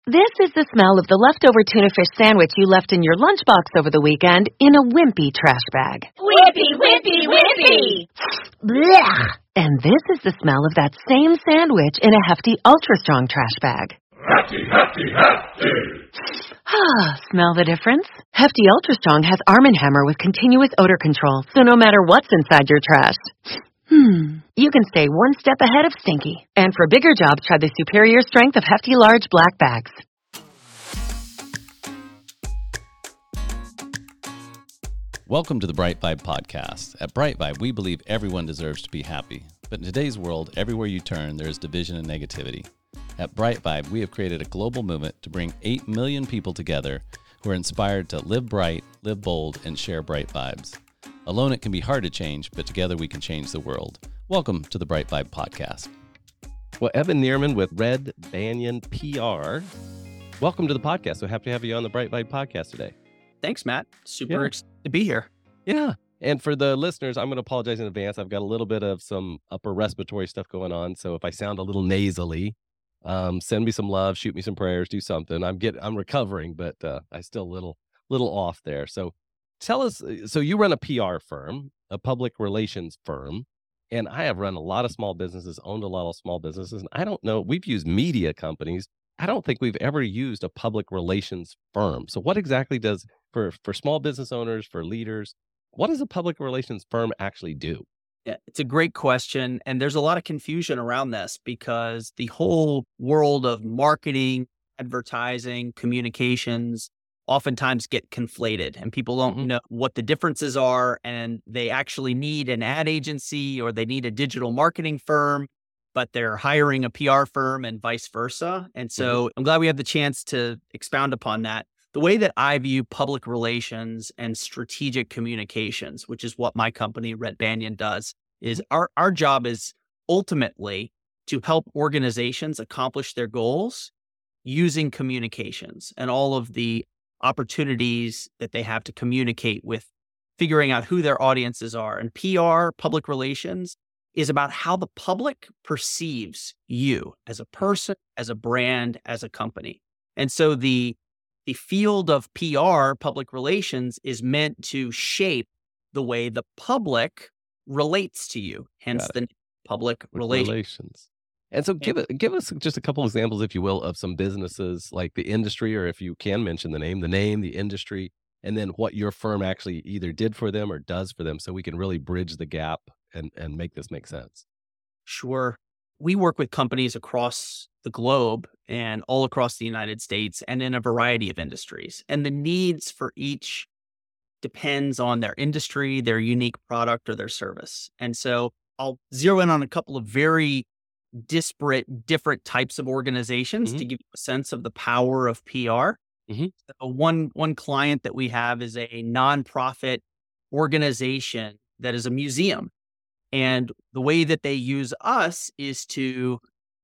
This is the smell of the leftover tuna fish sandwich you left in your lunchbox over the weekend in a wimpy trash bag. Wimpy, wimpy, wimpy! Blech! And this is the smell of that same sandwich in a hefty, ultra-strong trash bag. Hefty, hefty, hefty! Smell the difference? Hefty Ultra Strong has Arm & Hammer with continuous odor control, so no matter what's inside your trash, you can stay one step ahead of stinky. And for bigger jobs, try the superior strength of Hefty Large Black Bags. Welcome to the Bright Vibe Podcast. At Bright Vibe, we believe everyone deserves to be happy. But in today's world, everywhere you turn, there is division and negativity. At Bright Vibe, we have created a global movement to bring 8 million people together who are inspired to live bright, live bold, and share bright vibes. Alone, it can be hard to change, but together we can change the world. Welcome to the Bright Vibe Podcast. Well, Evan Nierman with Red Banyan PR. Welcome to the podcast. So happy to have you on the Bright Vibe Podcast today. Thanks, Matt. Super excited to be here. Yeah. And for the listeners, I'm going to apologize in advance. I've got a little bit of some upper respiratory stuff going on. So if I sound a little nasally, send me some love, shoot me some prayers, do something. I'm recovering, but I still a little off there. So tell us, so you run a PR firm, a public relations firm, and I have run a lot of small businesses, owned a lot of small businesses. And I don't know, we've used media companies. I don't think we've ever used a public relations firm. So what exactly does, for small business owners, for leaders, what does a public relations firm actually do? Yeah, it's a great question. And there's a lot of confusion around this because the whole world of marketing, advertising, communications oftentimes get conflated and people don't know what the differences are. And they actually need an ad agency or they need a digital marketing firm, but they're hiring a PR firm and vice versa. And so I'm glad we have the chance to expound upon that. The way that I view public relations and strategic communications, which is what my company, Red Banyan, does, is our job is ultimately to help organizations accomplish their goals using communications and all of the opportunities that they have to communicate with figuring out who their audiences are. And PR, public relations, is about how the public perceives you as a person, as a brand, as a company. And so the field of PR, public relations, is meant to shape the way the public relates to you, hence the public relations. And so give us just a couple examples, if you will, of some businesses like the industry, or if you can mention the name, the industry, and then what your firm actually either did for them or does for them so we can really bridge the gap and make this make sense. Sure. We work with companies across the globe and all across the United States and in a variety of industries. And the needs for each depends on their industry, their unique product, or their service. And so I'll zero in on a couple of very disparate, different types of organizations to give you a sense of the power of PR. So one client that we have is a nonprofit organization that is a museum. And the way that they use us is to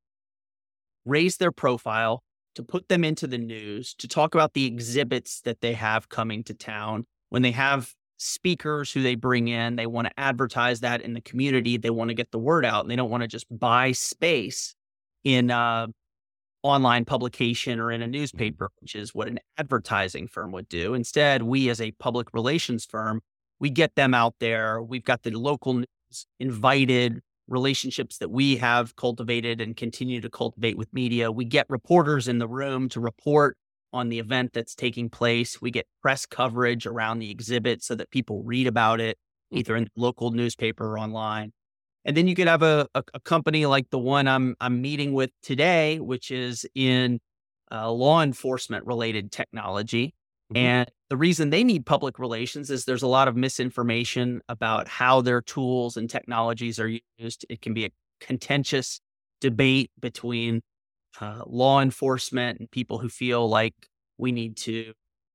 raise their profile, to put them into the news, to talk about the exhibits that they have coming to town. When they have speakers who they bring in, they want to advertise that in the community. They want to get the word out and they don't want to just buy space in a online publication or in a newspaper, which is what an advertising firm would do. Instead, we as a public relations firm, we get them out there. We've got the local news, invited relationships that we have cultivated and continue to cultivate with media. We get reporters in the room to report on the event that's taking place. We get press coverage around the exhibit so that people read about it, either in the local newspaper or online. And then you could have a company like the one I'm meeting with today, which is in law enforcement related technology. And the reason they need public relations is there's a lot of misinformation about how their tools and technologies are used. It can be a contentious debate between law enforcement and people who feel like we need to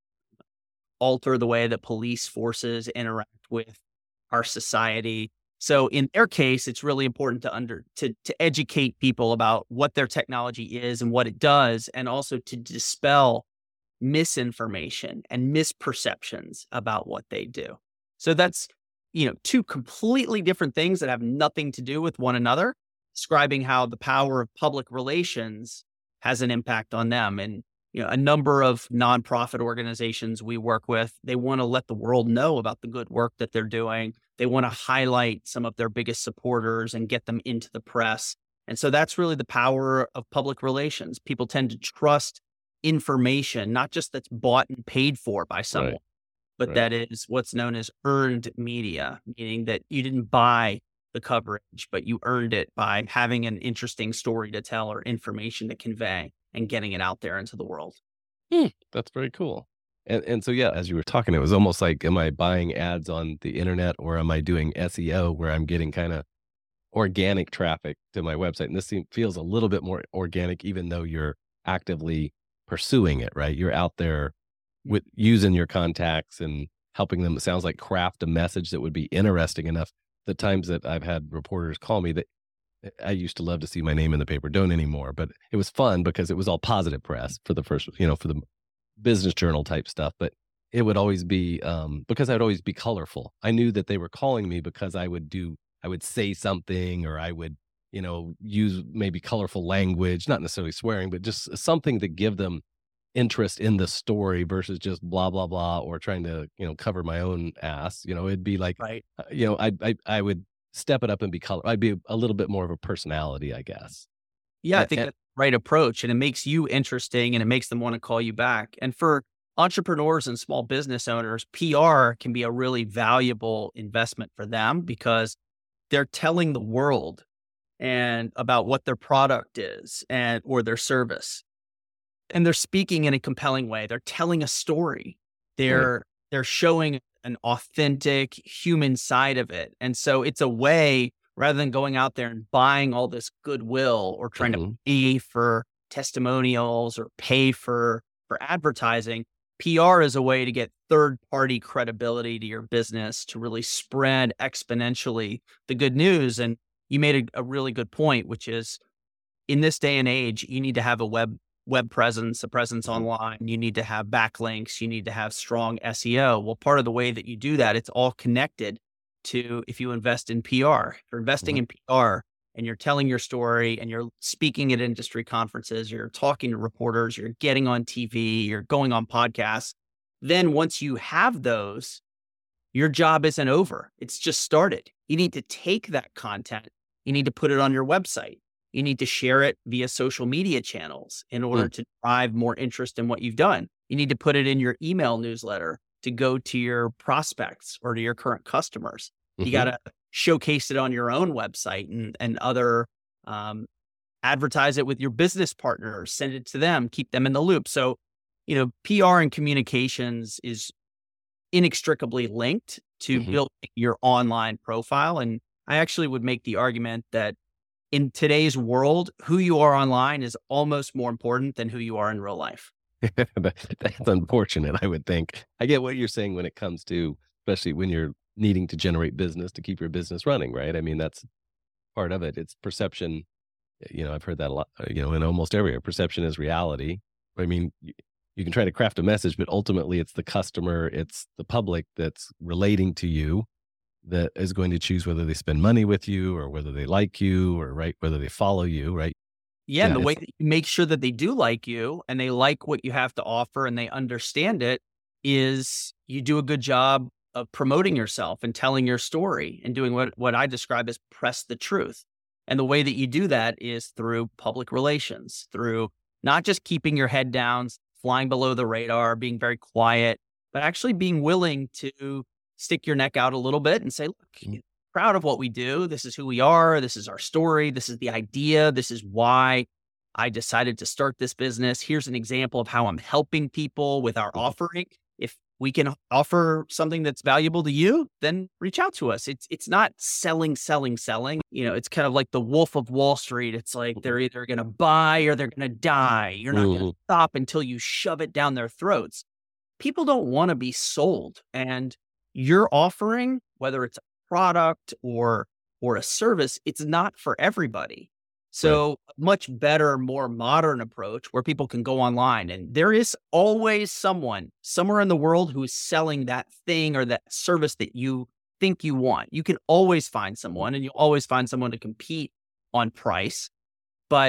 alter the way that police forces interact with our society. So in their case, it's really important to educate people about what their technology is and what it does, and also to dispel misinformation and misperceptions about what they do. So that's, two completely different things that have nothing to do with one another, describing how the power of public relations has an impact on them. And a number of nonprofit organizations we work with, they want to let the world know about the good work that they're doing. They want to highlight some of their biggest supporters and get them into the press. And so that's really the power of public relations. People tend to trust information, not just that's bought and paid for by someone, but that is what's known as earned media, meaning that you didn't buy the coverage, but you earned it by having an interesting story to tell or information to convey and getting it out there into the world. That's very cool. And so, yeah, as you were talking, it was almost like, am I buying ads on the internet or am I doing SEO where I'm getting kind of organic traffic to my website? And this feels a little bit more organic, even though you're actively pursuing it, right? You're out there with using your contacts and helping them, it sounds like, craft a message that would be interesting enough. The times that I've had reporters call me, that I used to love to see my name in the paper, don't anymore, but it was fun because it was all positive press for the first, for the business journal type stuff. But it would always be, because I'd always be colorful. I knew that they were calling me because I would say something, or I would, use maybe colorful language, not necessarily swearing, but just something to give them interest in the story versus just blah, blah, blah, or trying to, cover my own ass. It'd be like, I would step it up and be color. I'd be a little bit more of a personality, I guess. Yeah, I think that's the right approach, and it makes you interesting and it makes them want to call you back. And for entrepreneurs and small business owners, PR can be a really valuable investment for them because they're telling the world and about what their product is or their service. And they're speaking in a compelling way. They're telling a story. They're showing an authentic human side of it. And so it's a way, rather than going out there and buying all this goodwill or trying to pay for testimonials or pay for advertising, PR is a way to get third-party credibility to your business to really spread exponentially the good news. And you made a really good point, which is, in this day and age, you need to have a web presence, a presence online. You need to have backlinks. You need to have strong SEO. Well, part of the way that you do that, it's all connected to if you invest in PR. If you're investing in PR and you're telling your story and you're speaking at industry conferences, you're talking to reporters, you're getting on TV, you're going on podcasts, then once you have those, your job isn't over. It's just started. You need to take that content. You need to put it on your website. You need to share it via social media channels in order to drive more interest in what you've done. You need to put it in your email newsletter to go to your prospects or to your current customers. You got to showcase it on your own website and other, advertise it with your business partners, send it to them, keep them in the loop. So, PR and communications is inextricably linked to building your online profile. And I actually would make the argument that in today's world, who you are online is almost more important than who you are in real life. That's unfortunate, I would think. I get what you're saying when it comes to, especially when you're needing to generate business to keep your business running, right? I mean, that's part of it. It's perception. I've heard that a lot, in almost every area. Perception is reality. I mean, you can try to craft a message, but ultimately it's the customer, it's the public that's relating to you that is going to choose whether they spend money with you or whether they like you or whether they follow you, right? Yeah, and the way that you make sure that they do like you and they like what you have to offer and they understand it is you do a good job of promoting yourself and telling your story and doing what I describe as press the truth. And the way that you do that is through public relations, through not just keeping your head down, flying below the radar, being very quiet, but actually being willing to stick your neck out a little bit and say, look, proud of what we do. This is who we are. This is our story. This is the idea. This is why I decided to start this business. Here's an example of how I'm helping people with our offering. If we can offer something that's valuable to you, then reach out to us. It's not selling. It's kind of like the Wolf of Wall Street. It's like they're either going to buy or they're going to die. You're not going to stop until you shove it down their throats. People don't want to be sold. And your offering, whether it's a product or a service, it's not for everybody. So a much better, more modern approach where people can go online and there is always someone somewhere in the world who is selling that thing or that service that you think you want. You can always find someone and you'll always find someone to compete on price. But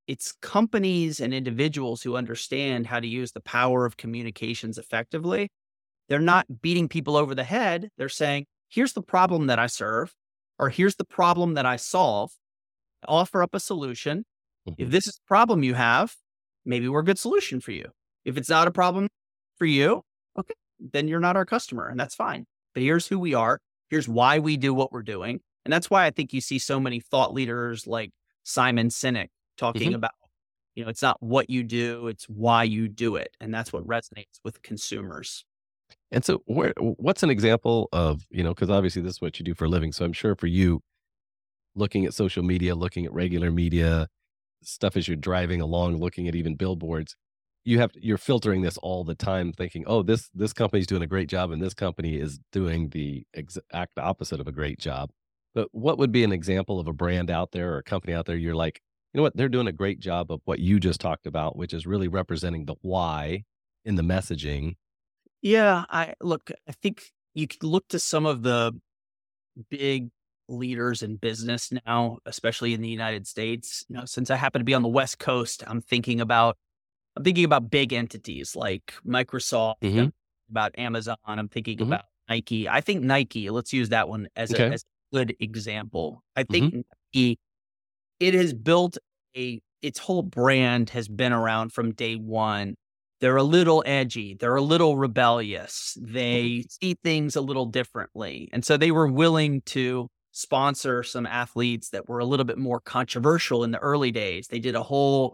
it's companies and individuals who understand how to use the power of communications effectively. They're not beating people over the head. They're saying, here's the problem that I serve, or here's the problem that I solve. Offer up a solution. If this is the problem you have, maybe we're a good solution for you. If it's not a problem for you, okay, then you're not our customer, and that's fine. But here's who we are. Here's why we do what we're doing. And that's why I think you see so many thought leaders like Simon Sinek talking about, it's not what you do, it's why you do it. And that's what resonates with consumers. And so what's an example of, because obviously this is what you do for a living. So I'm sure for you, looking at social media, looking at regular media, stuff as you're driving along, looking at even billboards, you're filtering this all the time, thinking, oh, this company's doing a great job and this company is doing the exact opposite of a great job. But what would be an example of a brand out there or a company out there you're like, you know what, they're doing a great job of what you just talked about, which is really representing the why in the messaging? Yeah, I think you could look to some of the big leaders in business now, especially in the United States. Since I happen to be on the West Coast, I'm thinking about big entities like Microsoft, about Amazon. I'm thinking about Nike. I think Nike, let's use that one as a good example. I think Nike, it has built its whole brand has been around from day one. They're a little edgy. They're a little rebellious. They see things a little differently. And so they were willing to sponsor some athletes that were a little bit more controversial in the early days. They did a whole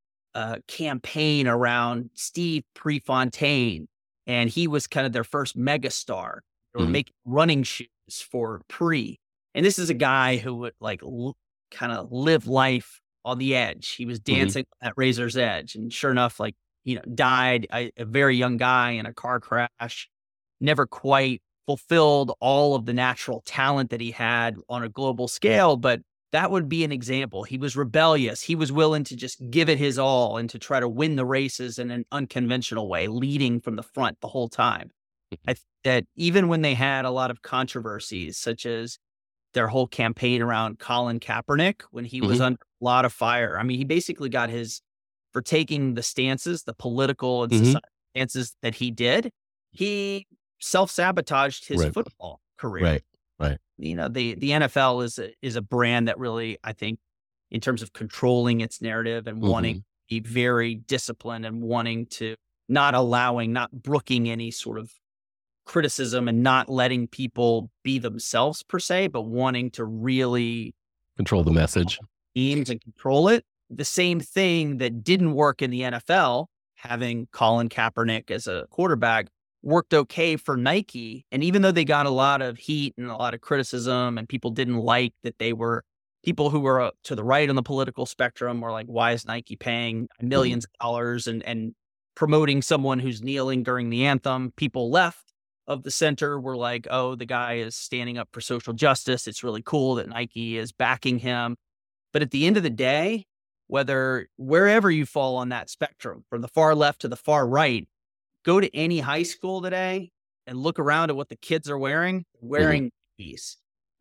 campaign around Steve Prefontaine, and he was kind of their first megastar. They were making running shoes for Pre. And this is a guy who would kind of live life on the edge. He was dancing at razor's edge. And sure enough, died a very young guy in a car crash, never quite fulfilled all of the natural talent that he had on a global scale. But that would be an example. He was rebellious. He was willing to just give it his all and to try to win the races in an unconventional way, leading from the front the whole time. I think that even when they had a lot of controversies, such as their whole campaign around Colin Kaepernick, when he was under a lot of fire, I mean, he basically got for taking the stances, the political and societal stances that he did, he self-sabotaged his football career. Right. The NFL is a brand that really, I think, in terms of controlling its narrative and wanting to be very disciplined and wanting to not brooking any sort of criticism and not letting people be themselves per se, but wanting to really control the message, teams and control it. The same thing that didn't work in the NFL, having Colin Kaepernick as a quarterback, worked okay for Nike. And even though they got a lot of heat and a lot of criticism and people didn't like that, they were people who were to the right on the political spectrum were like, why is Nike paying millions of dollars and promoting someone who's kneeling during the anthem? People left of the center were like, oh, the guy is standing up for social justice. It's really cool that Nike is backing him. But at the end of the day, wherever you fall on that spectrum, from the far left to the far right, go to any high school today and look around at what the kids are wearing Nikes.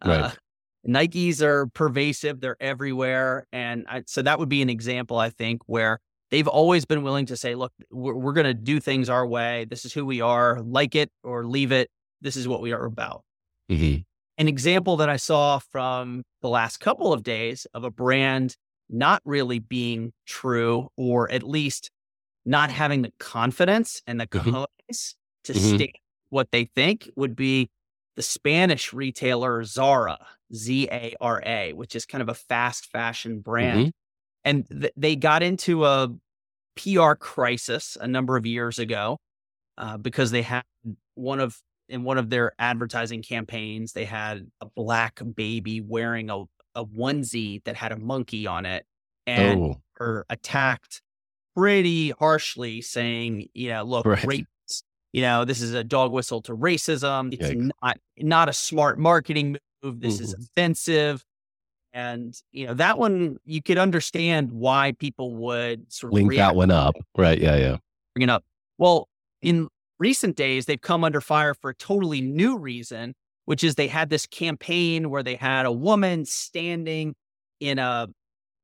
Nikes are pervasive. They're everywhere. And so that would be an example, I think, where they've always been willing to say, look, we're going to do things our way. This is who we are. Like it or leave it. This is what we are about. An example that I saw from the last couple of days of a brand not really being true, or at least not having the confidence and the cojones to state what they think, would be the Spanish retailer Zara, Zara, which is kind of a fast fashion brand. And they got into a PR crisis a number of years ago because they had in one of their advertising campaigns, they had a black baby wearing a onesie that had a monkey on it, and were attacked pretty harshly, saying, look, rapists, this is a dog whistle to racism. It's not a smart marketing move. This is offensive. And, that one, you could understand why people would sort of link that one up. Right. Yeah. Bring it up. Well, in recent days, they've come under fire for a totally new reason, which is they had this campaign where they had a woman standing in a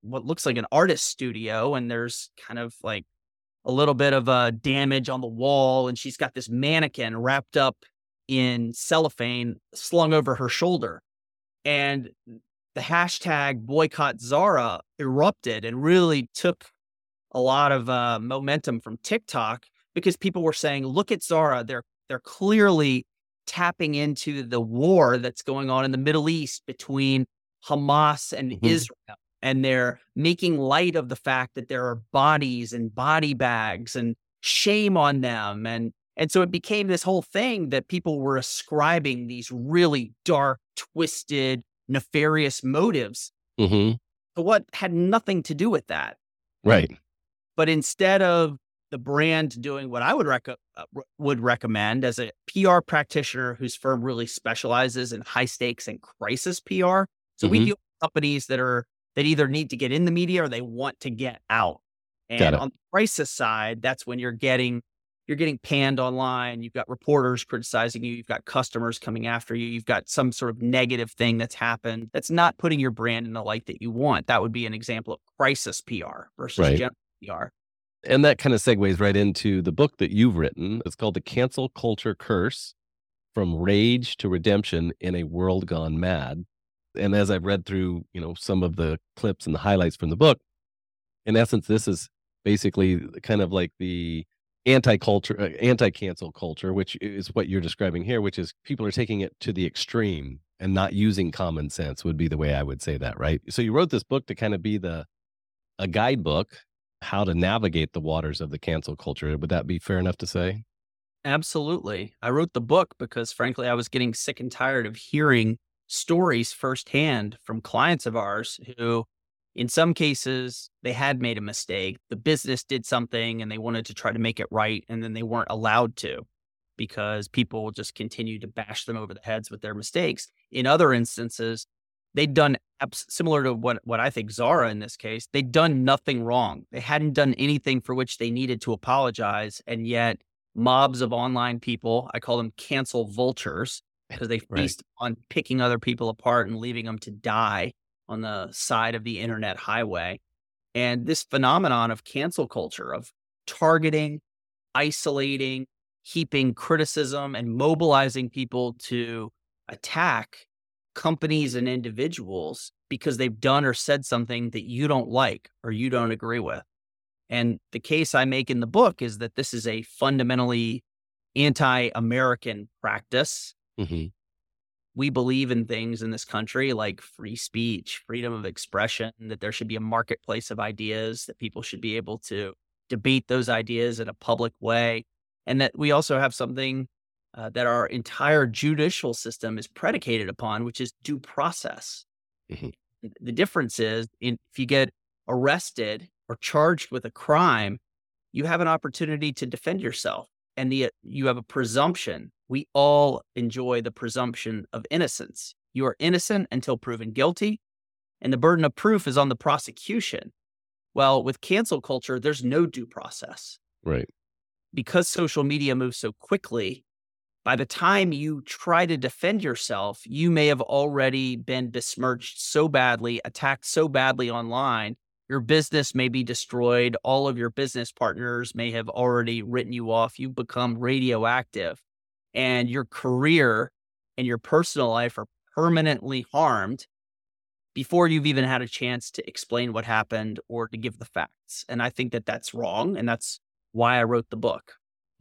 what looks like an artist studio, and there's kind of like a little bit of damage on the wall, and she's got this mannequin wrapped up in cellophane slung over her shoulder. And the hashtag boycott Zara erupted and really took a lot of momentum from TikTok because people were saying, look at Zara. They're clearly tapping into the war that's going on in the Middle East between Hamas and Israel. And they're making light of the fact that there are bodies and body bags and shame on them. And so it became this whole thing that people were ascribing these really dark, twisted, nefarious motives to what had nothing to do with that. Right. But instead of the brand doing what I would recommend as a PR practitioner whose firm really specializes in high stakes and crisis PR. So we deal with companies that either need to get in the media or they want to get out. And on the crisis side, that's when you're getting panned online. You've got reporters criticizing you. You've got customers coming after you. You've got some sort of negative thing that's happened that's not putting your brand in the light that you want. That would be an example of crisis PR versus general PR. And that kind of segues right into the book that you've written. It's called The Cancel Culture Curse: From Rage to Redemption in a World Gone Mad. And as I've read through, some of the clips and the highlights from the book, in essence, this is basically kind of like the anti-cancel culture, which is what you're describing here, which is people are taking it to the extreme and not using common sense would be the way I would say that, right? So you wrote this book to kind of be a guidebook, how to navigate the waters of the cancel culture. Would that be fair enough to say? Absolutely. I wrote the book because, frankly, I was getting sick and tired of hearing stories firsthand from clients of ours who, in some cases, they had made a mistake. The business did something and they wanted to try to make it right, and then they weren't allowed to because people just continued to bash them over the heads with their mistakes. In other instances, they'd done similar to what I think Zara in this case, they'd done nothing wrong. They hadn't done anything for which they needed to apologize. And yet mobs of online people, I call them cancel vultures, because they feast on picking other people apart and leaving them to die on the side of the internet highway. And this phenomenon of cancel culture, of targeting, isolating, heaping criticism, and mobilizing people to attack companies and individuals because they've done or said something that you don't like or you don't agree with. And the case I make in the book is that this is a fundamentally anti-American practice. We believe in things in this country like free speech, freedom of expression, that there should be a marketplace of ideas, that people should be able to debate those ideas in a public way, and that we also have something that our entire judicial system is predicated upon, which is due process. The difference is if you get arrested or charged with a crime, you have an opportunity to defend yourself, and you have a presumption. We all enjoy the presumption of innocence. You are innocent until proven guilty, and the burden of proof is on the prosecution. Well, with cancel culture, there's no due process. Right. Because social media moves so quickly, by the time you try to defend yourself, you may have already been besmirched so badly, attacked so badly online, your business may be destroyed. All of your business partners may have already written you off. You've become radioactive, and your career and your personal life are permanently harmed before you've even had a chance to explain what happened or to give the facts. And I think that that's wrong. And that's why I wrote the book.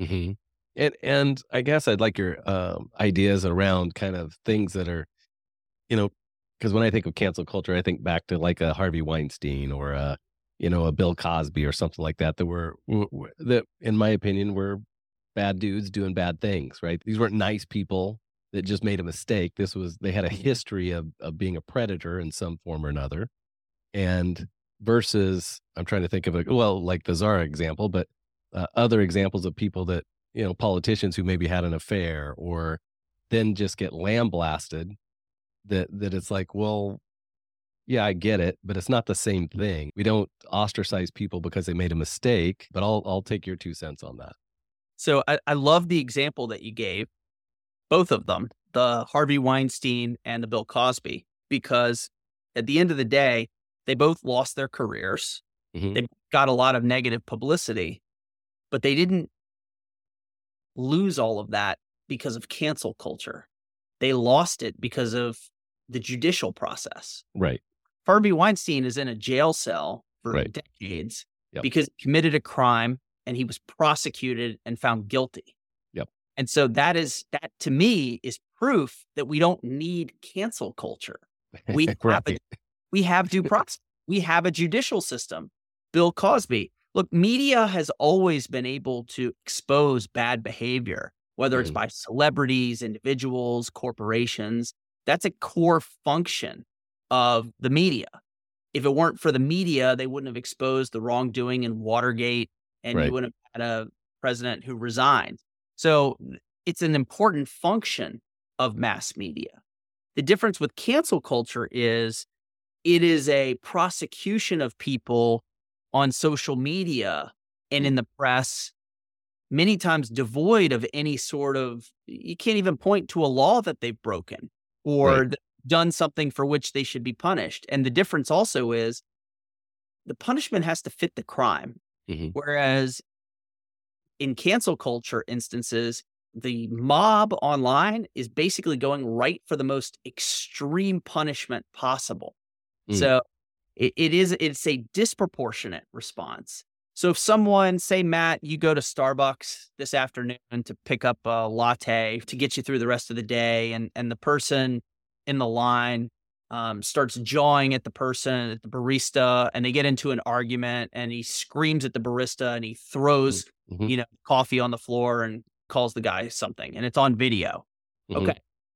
And I guess I'd like your ideas around kind of things that are, because when I think of cancel culture, I think back to like a Harvey Weinstein or a Bill Cosby or something like that that in my opinion, were bad dudes doing bad things, right? These weren't nice people that just made a mistake. They had a history of being a predator in some form or another. And versus, I'm trying to think of like the Zara example, but other examples of people that, politicians who maybe had an affair or then just get lambasted, that it's like, well, yeah, I get it, but it's not the same thing. We don't ostracize people because they made a mistake, but I'll take your 2 cents on that. So I love the example that you gave, both of them, the Harvey Weinstein and the Bill Cosby, because at the end of the day, They both lost their careers. Mhm. They got a lot of negative publicity, but they didn't lose all of that because of cancel culture. They lost it because of the judicial process. Right. Harvey Weinstein is in a jail cell for Right. decades Yep. because he committed a crime and he was prosecuted and found guilty. Yep. And so that to me is proof that we don't need cancel culture. We Right. we have due process. We have a judicial system. Bill Cosby. Look, media has always been able to expose bad behavior, whether it's Mhm. by celebrities, individuals, corporations. That's a core function of the media. If it weren't for the media, they wouldn't have exposed the wrongdoing in Watergate, and Right. you wouldn't have had a president who resigned. So it's an important function of mass media. The difference with cancel culture is it is a prosecution of people on social media and in the press, many times devoid of any sort of, you can't even point to a law that they've broken or Right. done something for which they should be punished. And the difference also is the punishment has to fit the crime. Mhm. Whereas in cancel culture instances, the mob online is basically going right for the most extreme punishment possible. Mm. So it's a disproportionate response. So if someone, say, Matt, you go to Starbucks this afternoon to pick up a latte to get you through the rest of the day, and the person in the line starts jawing at the person, at the barista, and they get into an argument, and he screams at the barista, and he throws, Mhm. coffee on the floor and calls the guy something, and it's on video. Mhm. Okay.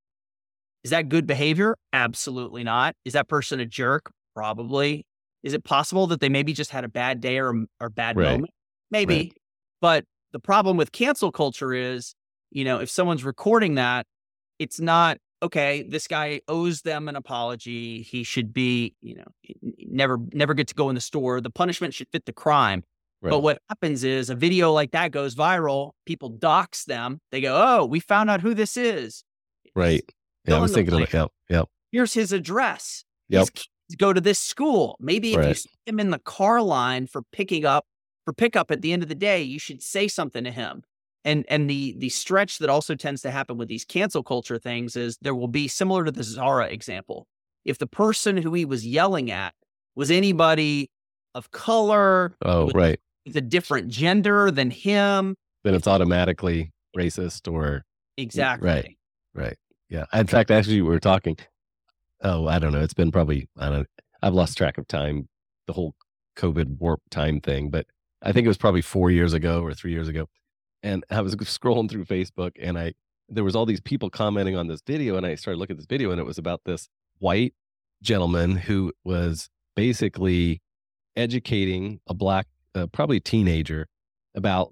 Is that good behavior? Absolutely not. Is that person a jerk? Probably. Is it possible that they maybe just had a bad day or bad Right. moment? Maybe. Right. But the problem with cancel culture is, if someone's recording that, it's not, okay, this guy owes them an apology. He should be, never get to go in the store. The punishment should fit the crime. Right. But what happens is a video like that goes viral. People dox them. They go, oh, we found out who this is. Right. Yeah, I Fill was in the thinking of blank. it. Yep. Here's his address. Yep. His kids go to this school. Maybe if you Right. see him in the car line for pickup at the end of the day, you should say something to him. And the stretch that also tends to happen with these cancel culture things is there will be, similar to the Zara example, if the person who he was yelling at was anybody of color, Oh, right. with a different gender than him. Then it's automatically racist or Exactly. right. Yeah. In fact, actually, we were talking. Oh, I don't know. It's been probably, I've lost track of time, the whole COVID warp time thing, but I think it was probably 4 years ago or 3 years ago. And I was scrolling through Facebook, and there was all these people commenting on this video, and I started looking at this video, and it was about this white gentleman who was basically educating a black, probably teenager, about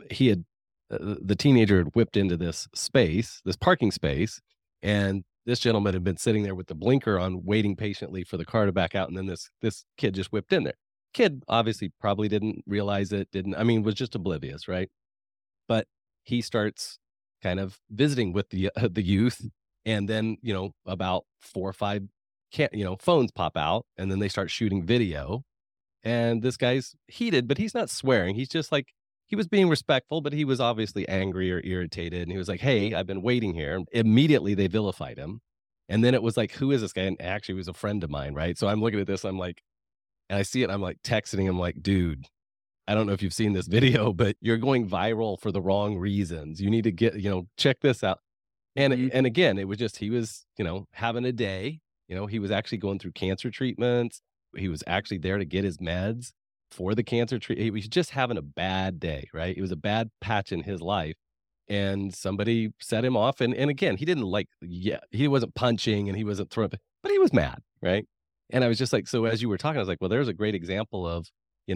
the teenager had whipped into this parking space, and this gentleman had been sitting there with the blinker on, waiting patiently for the car to back out, and then this kid just whipped in there. Kid obviously probably didn't realize it, was just oblivious, right? But he starts kind of visiting with the youth, and then about 4 or 5 phones pop out, and then they start shooting video, and this guy's heated, but he's not swearing. He's just like, he was being respectful, but he was obviously angry or irritated, and he was like, "Hey, I've been waiting here." And immediately they vilified him, and then it was like, "Who is this guy?" And actually, he was a friend of mine, right? So I'm looking at this, I'm like, and I see it, I'm like texting him, like, "Dude, I don't know if you've seen this video, but you're going viral for the wrong reasons. You need to get, check this out." And again, it was just, he was, having a day. He was actually going through cancer treatments. He was actually there to get his meds for the cancer treatment. He was just having a bad day, right? It was a bad patch in his life. And somebody set him off. And again, he didn't he wasn't punching and he wasn't throwing, but he was mad, right? And I was just like, so as you were talking, I was like, well, there's a great example of,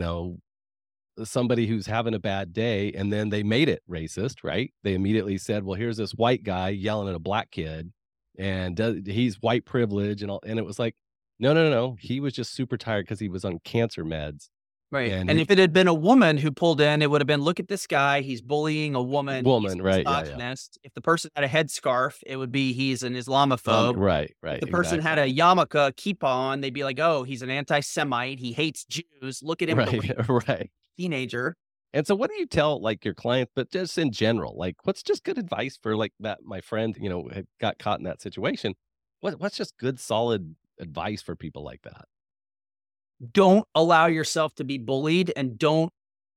somebody who's having a bad day, and then they made it racist, right? They immediately said, well, here's this white guy yelling at a black kid, and he's white privilege and all. And it was like, no. He was just super tired because he was on cancer meds. Right. And And if it had been a woman who pulled in, it would have been, look at this guy. He's bullying a woman. He's a right. Yeah. misogynist. If the person had a headscarf, it would be, he's an Islamophobe. Right. If the person had a yarmulke, kippah on, they'd be like, oh, he's an anti-Semite. He hates Jews. Look at him. Right. Teenager. And so what do you tell like your clients, but just in general, like what's just good advice for like that, my friend, had got caught in that situation. What's just good, solid advice for people like that? Don't allow yourself to be bullied, and don't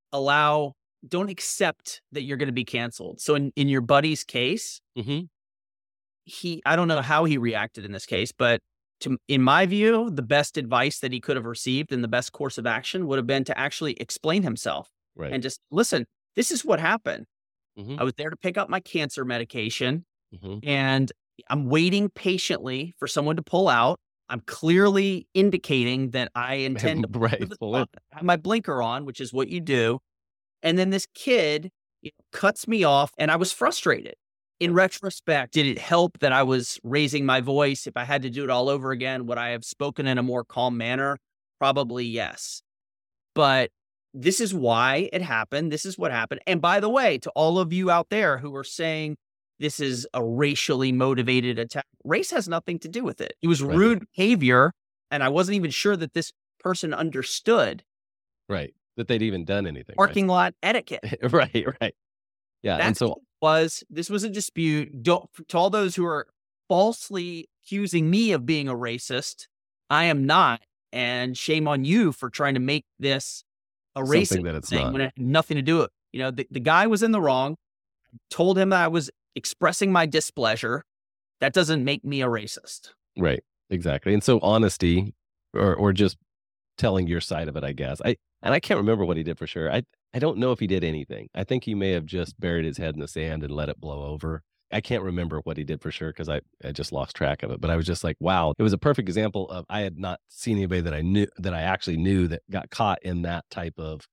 accept that you're going to be canceled. So in your buddy's case, Mm-hmm. I don't know how he reacted in this case, but in my view, the best advice that he could have received and the best course of action would have been to actually explain himself Right. and just listen, this is what happened. Mm-hmm. I was there to pick up my cancer medication, Mm-hmm. and I'm waiting patiently for someone to pull out. I'm clearly indicating that I intend to Right. pull the Pull in. spot, have my blinker on, which is what you do. And then this kid cuts me off, and I was frustrated. In retrospect, did it help that I was raising my voice? If I had to do it all over again, would I have spoken in a more calm manner? Probably yes. But this is why it happened. This is what happened. And by the way, to all of you out there who are saying this is a racially motivated attack, race has nothing to do with it. It was Right. rude behavior, and I wasn't even sure that this person understood Right. That they'd even done anything. parking lot etiquette. Right. Right. Yeah. And That's so, this was a dispute. To all those who are falsely accusing me of being a racist, I am not. And shame on you for trying to make this a Something racist that it's thing not. when it had nothing to do with it. The guy was in the wrong. Told him that I was expressing my displeasure. That doesn't make me a racist. right. Exactly. And so honesty or just telling your side of it, I guess. I can't remember what he did for sure. I don't know if he did anything. I think he may have just buried his head in the sand and let it blow over. I can't remember what he did for sure because I just lost track of it. But I was just like, wow, it was a perfect example of I had not seen anybody that I actually knew that got caught in that type of,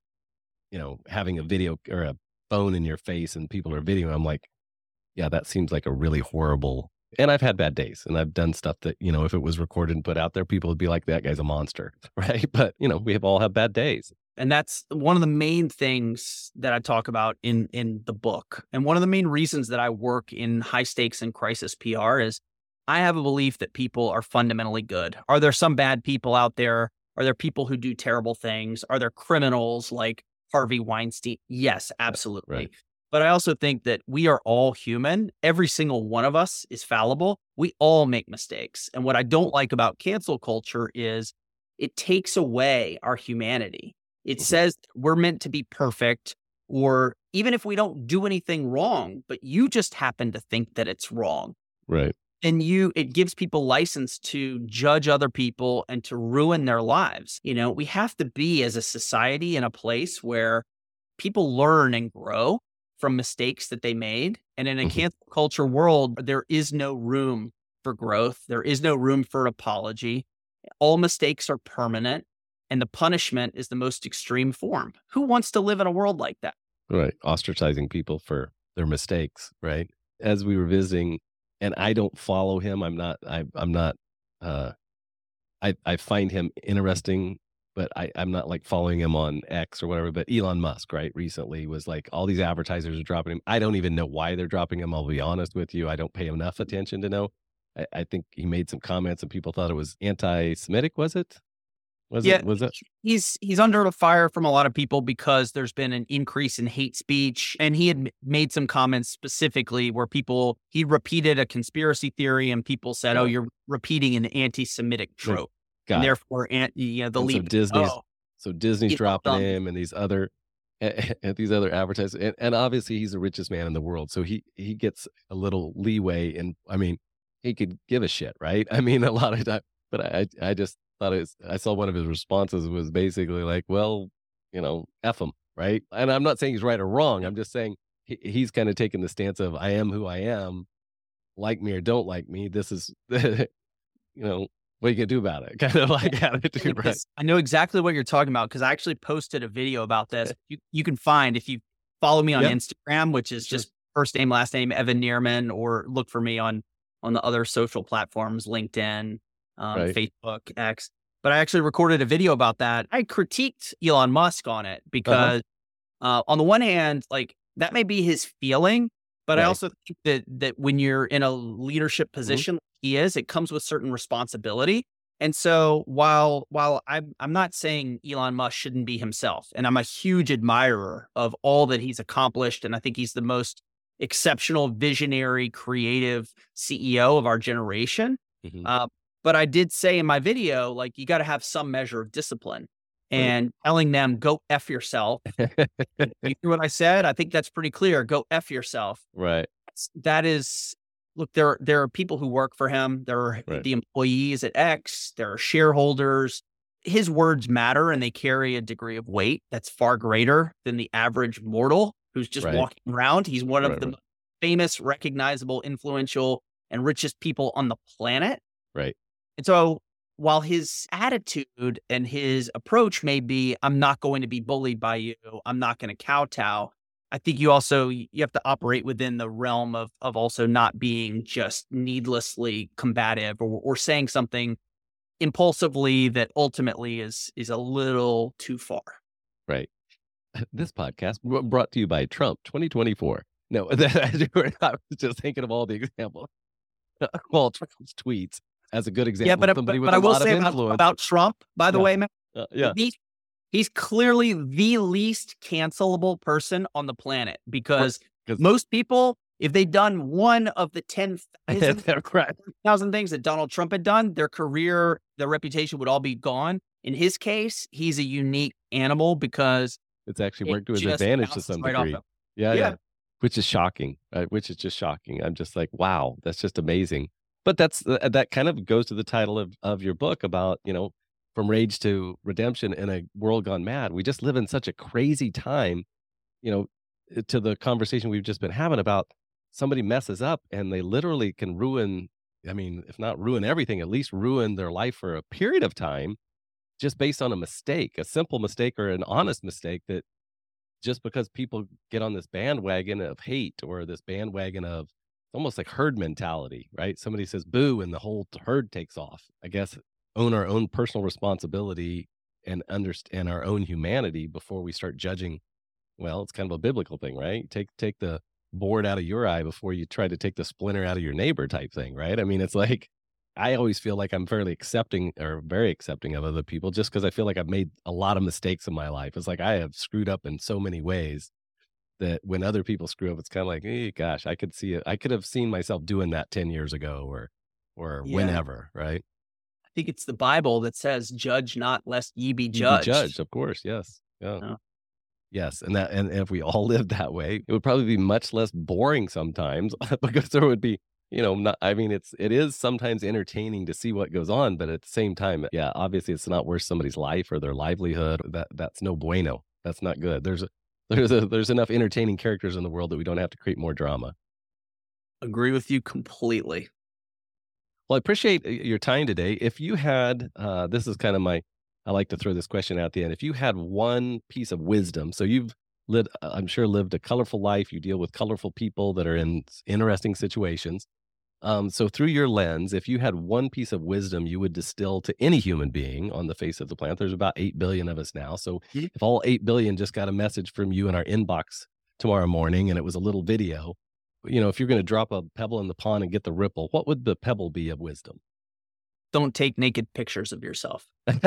having a video or a phone in your face and people are videoing. I'm like, yeah, that seems like a really horrible. And I've had bad days and I've done stuff that, if it was recorded and put out there, people would be like, that guy's a monster. Right. But, we have all had bad days. And that's one of the main things that I talk about in the book. And one of the main reasons that I work in high stakes and crisis PR is I have a belief that people are fundamentally good. Are there some bad people out there? Are there people who do terrible things? Are there criminals like Harvey Weinstein? Yes, absolutely. Right. But I also think that we are all human. Every single one of us is fallible. We all make mistakes. And what I don't like about cancel culture is it takes away our humanity. It says we're meant to be perfect, or even if we don't do anything wrong, but you just happen to think that it's wrong. Right. And it gives people license to judge other people and to ruin their lives. We have to be, as a society, in a place where people learn and grow from mistakes that they made. And in a cancel culture world, there is no room for growth. There is no room for apology. All mistakes are permanent, and the punishment is the most extreme form. Who wants to live in a world like that? Right. Ostracizing people for their mistakes. Right. As we were visiting, and I don't follow him. I find him interesting, but I'm not like following him on X or whatever. But Elon Musk, right, recently was like, all these advertisers are dropping him. I don't even know why they're dropping him. I'll be honest with you. I don't pay enough attention to know. I think he made some comments and people thought it was anti-Semitic. Was it? Was it? He's under the fire from a lot of people because there's been an increase in hate speech. And he had made some comments specifically where he repeated a conspiracy theory and people said, oh, you're repeating an anti-Semitic trope. And therefore, So Disney's dropping him and these other advertisers. And obviously he's the richest man in the world. So he gets a little leeway. And I mean, he could give a shit, right? I mean, a lot of time, but I just thought I saw one of his responses was basically like, well, F him, right? And I'm not saying he's right or wrong. I'm just saying he's kind of taking the stance of I am who I am, like me or don't like me. This is, what are you gonna do about it? Kind of like attitude, right? I know exactly what you're talking about because I actually posted a video about this. You can find, if you follow me on Instagram, which is just first name, last name, Evan Neerman, or look for me on the other social platforms, LinkedIn, Facebook, X. but I actually recorded a video about that. I critiqued Elon Musk on it because on the one hand, like that may be his feeling, but I also think that when you're in a leadership position like he is, it comes with certain responsibility. And so while I'm not saying Elon Musk shouldn't be himself, and I'm a huge admirer of all that he's accomplished, and I think he's the most exceptional, visionary, creative CEO of our generation. But I did say in my video, like, you got to have some measure of discipline, and telling them, go F yourself. You hear what I said? I think that's pretty clear. Go F yourself. Right. That is, look, there are people who work for him. There are the employees at X. There are shareholders. His words matter, and they carry a degree of weight that's far greater than the average mortal who's just walking around. He's one of the famous, recognizable, influential, and richest people on the planet. Right. And so while his attitude and his approach may be, I'm not going to be bullied by you, I'm not going to kowtow, I think you have to operate within the realm of also not being just needlessly combative or saying something impulsively that ultimately is a little too far. Right. This podcast brought to you by Trump 2024. No, I was just thinking of all the examples. Well, Trump's tweets as a good example. Yeah, but I will say about Trump, by the way, man. He's clearly the least cancelable person on the planet because most people, if they'd done one of the 10,000 things that Donald Trump had done, their career, their reputation would all be gone. In his case, he's a unique animal because it's actually worked to his advantage to some degree. Yeah. Which is shocking. Which is just shocking. I'm just like, wow, that's just amazing. But that kind of goes to the title of your book about, from rage to redemption in a world gone mad. We just live in such a crazy time, to the conversation we've just been having about somebody messes up and they literally can ruin, if not ruin everything, at least ruin their life for a period of time just based on a mistake, a simple mistake or an honest mistake, that just because people get on this bandwagon of hate or this bandwagon of almost like herd mentality, right? Somebody says boo and the whole herd takes off. I guess own our own personal responsibility and understand our own humanity before we start judging. Well, it's kind of a biblical thing, right? Take the board out of your eye before you try to take the splinter out of your neighbor type thing, right? It's like, I always feel like I'm fairly accepting or very accepting of other people just because I feel like I've made a lot of mistakes in my life. It's like I have screwed up in so many ways that when other people screw up, it's kind of like, hey, gosh, I could see it. I could have seen myself doing that 10 years ago or whenever, right? I think it's the Bible that says, judge not lest ye be judged. Be judged, of course. Yes. Yeah. Yes. And if we all lived that way, it would probably be much less boring sometimes because there would be, it is sometimes entertaining to see what goes on, but at the same time, obviously it's not worth somebody's life or their livelihood. That's no bueno. That's not good. There's enough entertaining characters in the world that we don't have to create more drama. Agree with you completely. Well, I appreciate your time today. If you had, this is kind of I like to throw this question out at the end. If you had one piece of wisdom, so you've I'm sure lived a colorful life. You deal with colorful people that are in interesting situations. So through your lens, if you had one piece of wisdom you would distill to any human being on the face of the planet, there's about 8 billion of us now. So if all 8 billion just got a message from you in our inbox tomorrow morning and it was a little video, if you're going to drop a pebble in the pond and get the ripple, what would the pebble be of wisdom? Don't take naked pictures of yourself.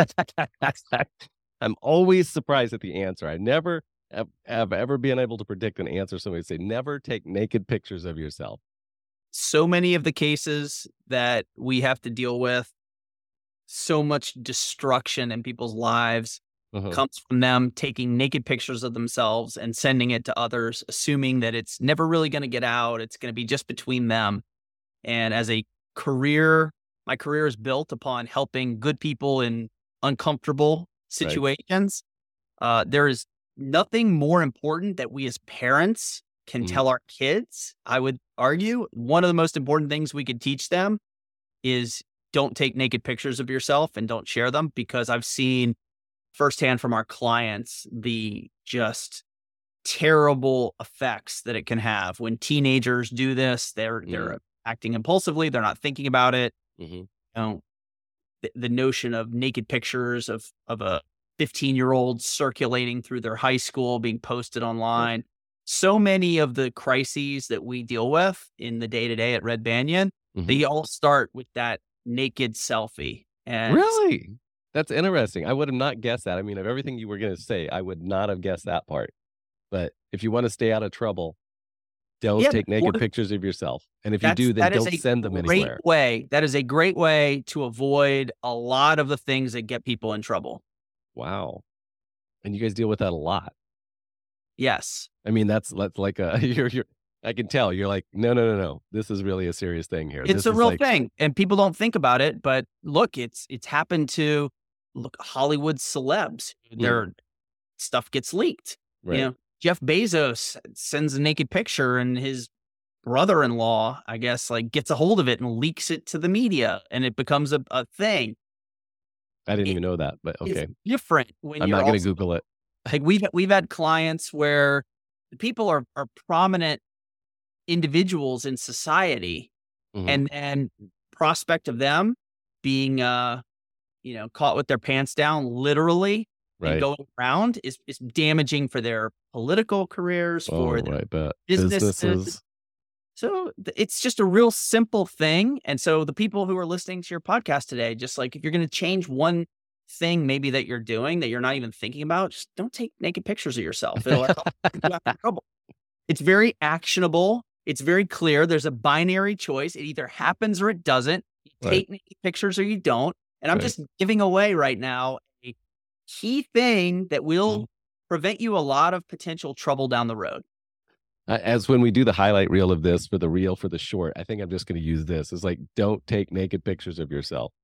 I'm always surprised at the answer. I never have ever been able to predict an answer. Somebody say, never take naked pictures of yourself. So many of the cases that we have to deal with, so much destruction in people's lives comes from them taking naked pictures of themselves and sending it to others, assuming that it's never really going to get out. It's going to be just between them. And as a career, my career is built upon helping good people in uncomfortable situations. There is nothing more important that we as parents can tell our kids. I would argue one of the most important things we could teach them is don't take naked pictures of yourself and don't share them, because I've seen firsthand from our clients the just terrible effects that it can have when teenagers do this. They're acting impulsively. They're not thinking about it. the notion of naked pictures of a 15-year-old circulating through their high school, being posted online. So many of the crises that we deal with in the day-to-day at Red Banyan, they all start with that naked selfie. And really? That's interesting. I would have not guessed that. I mean, of everything you were going to say, I would not have guessed that part. But if you want to stay out of trouble, don't take naked pictures of yourself. And if you do, then don't send them anywhere. That is a great way to avoid a lot of the things that get people in trouble. Wow. And you guys deal with that a lot. Yes. I mean, that's like you're I can tell you're like, no. This is really a serious thing here. It's a real thing. And people don't think about it, but look, it's happened to Hollywood celebs. Their stuff gets leaked. Right. You know, Jeff Bezos sends a naked picture and his brother-in-law, I guess, like gets a hold of it and leaks it to the media and it becomes a thing. I didn't even know that, but okay. It's different when I'm not going to Google it. Like we've had clients where the people are prominent individuals in society, and prospect of them being caught with their pants down literally and going around is damaging for their political careers, for their businesses. So it's just a real simple thing. And so the people who are listening to your podcast today, just like if you're going to change one thing maybe that you're doing that you're not even thinking about, just don't take naked pictures of yourself. It'll help you out of trouble. It's very actionable. It's very clear. There's a binary choice. It either happens or it doesn't. You take naked pictures or you don't. And I'm just giving away right now a key thing that will prevent you a lot of potential trouble down the road. As when we do the highlight reel of this for the reel for the short, I think I'm just going to use this. It's like, don't take naked pictures of yourself.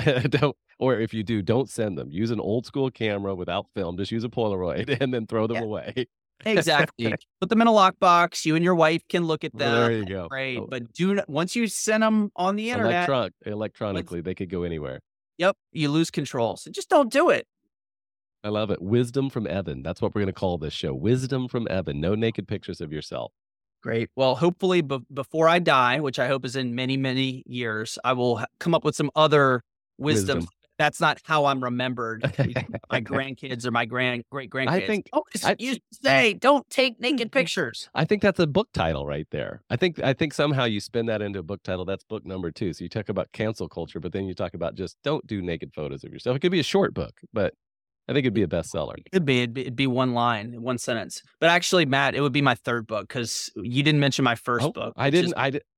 Or if you do, don't send them. Use an old school camera without film. Just use a Polaroid and then throw them away. Exactly. Put them in a lockbox. You and your wife can look at them. Well, there you go. Great. But do not, once you send them on the internet, electronically, they could go anywhere. Yep. You lose control. So just don't do it. I love it. Wisdom from Evan. That's what we're going to call this show. Wisdom from Evan. No naked pictures of yourself. Great. Well, hopefully before I die, which I hope is in many, many years, I will come up with some other wisdom. That's not how I'm remembered. My grandkids or my great-grandkids. I think you say, don't take naked pictures. I think that's a book title right there. I think somehow you spin that into a book title. That's book number 2. So you talk about cancel culture, but then you talk about just don't do naked photos of yourself. It could be a short book, but I think it'd be a bestseller. It could be. It'd be one line, one sentence. But actually, Matt, it would be my third book because you didn't mention my first book. I didn't.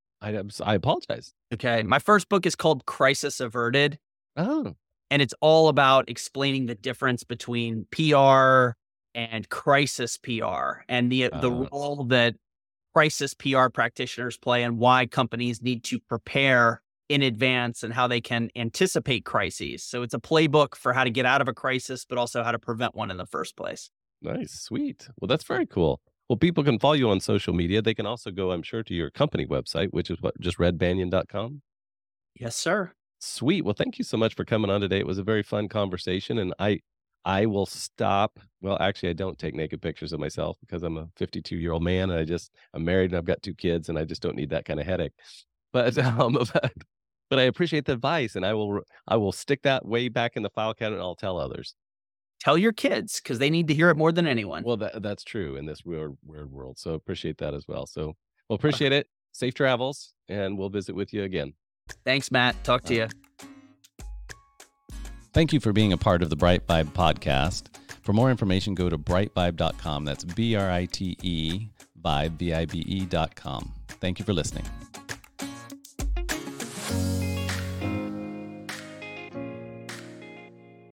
I apologize. Okay. My first book is called Crisis Averted. Oh. And it's all about explaining the difference between PR and crisis PR and the role that crisis PR practitioners play and why companies need to prepare in advance and how they can anticipate crises. So it's a playbook for how to get out of a crisis, but also how to prevent one in the first place. Nice. Sweet. Well, that's very cool. Well, people can follow you on social media. They can also go, I'm sure, to your company website, which is just redbanyan.com. Yes, sir. Sweet. Well, thank you so much for coming on today. It was a very fun conversation, and I will stop. Well, actually, I don't take naked pictures of myself because I'm a 52-year-old man, and I'm married, and I've got 2 kids, and I just don't need that kind of headache. But I appreciate the advice, and I will stick that way back in the file cabinet, and I'll tell others. Tell your kids because they need to hear it more than anyone. Well, that's true in this weird world. So appreciate that as well. So we'll appreciate it. Safe travels, and we'll visit with you again. Thanks, Matt. Talk to you. Thank you for being a part of the Bright Vibe podcast. For more information, go to brightvibe.com. That's BRITE Vibe, VIBE.com. Thank you for listening.